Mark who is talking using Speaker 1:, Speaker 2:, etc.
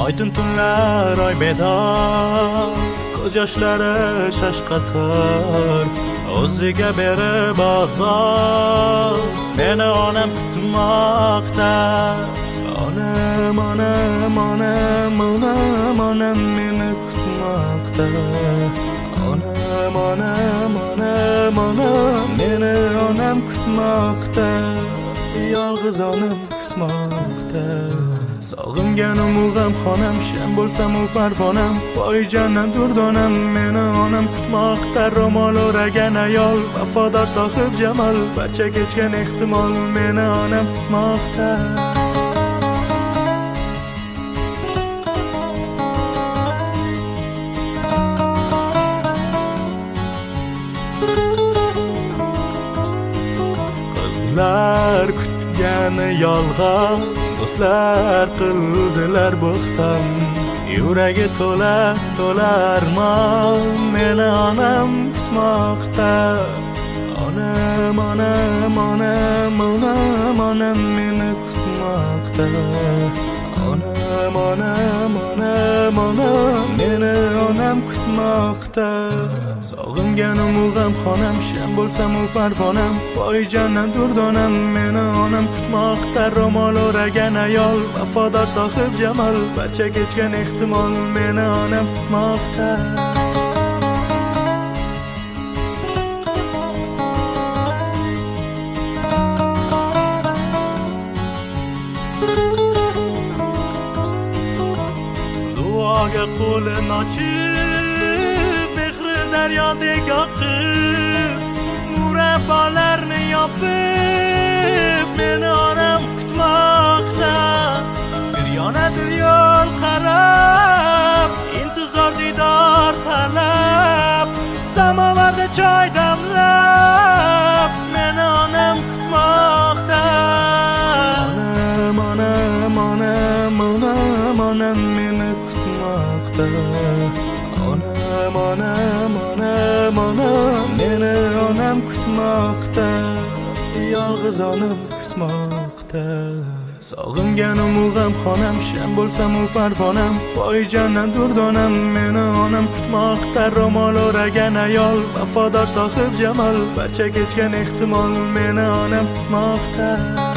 Speaker 1: Oydin tunlar oy bedor, ko'z yoshlari shashqator, o'ziga berib ozor. Meni onam kutmoqda. Onam, onam, onam, onam, onam meni kutmoqda. Onam, onam, onam, onam meni onam kutmoqda. Yolg'iz onam kutmoqda. Sog'inganim u g'amxonam, sham bo'lsam u parvonam, poyjana durdonam meni onam kutmoqda. Ro'mol o'ragan ayol, vafodor sohib jamol, barcha kechgan ehtimol meni onam kutmoqda. Qizlar kutgani yolg'on, do'stlar qildilar bo'xton. Yuragi to'la armon, meni onam kutmoqda. Onam, onam, onam, onam, onam meni kutmoqda. Onam, onam, onam, onam meni onam kutmoqda. Sog'inganim u g'amxonam, sham bo'lsam u parvonam, poyjana durdonam meni onam kutmoqda. Ro'mol o'ragan ayol, vafodor sohib jamol, barcha kechgan ehtimol meni onam kutmoqda. Duoga qo'lin ochib, mehri daryodek oqib, murabbolarni yopib, meni onam kutmoqda. Bir yonadir yo'l qarab, intizor diydor talab, samovarda choy damlab, meni onam kutmoqda. Onam, onam, onam, onam, onam meni kutmoqda. Onam, onam, onam, onam meni onam kutmoqda. Yolg'iz onam kutmoqda. Sog'inganim u g'amxonam, sham bo'lsam u parvonam, poyjana durdonam meni onam kutmoqda. Ro'mol o'ragan ayol, vafodor sohib jamol, barcha kechgan ehtimol meni onam kutmoqda.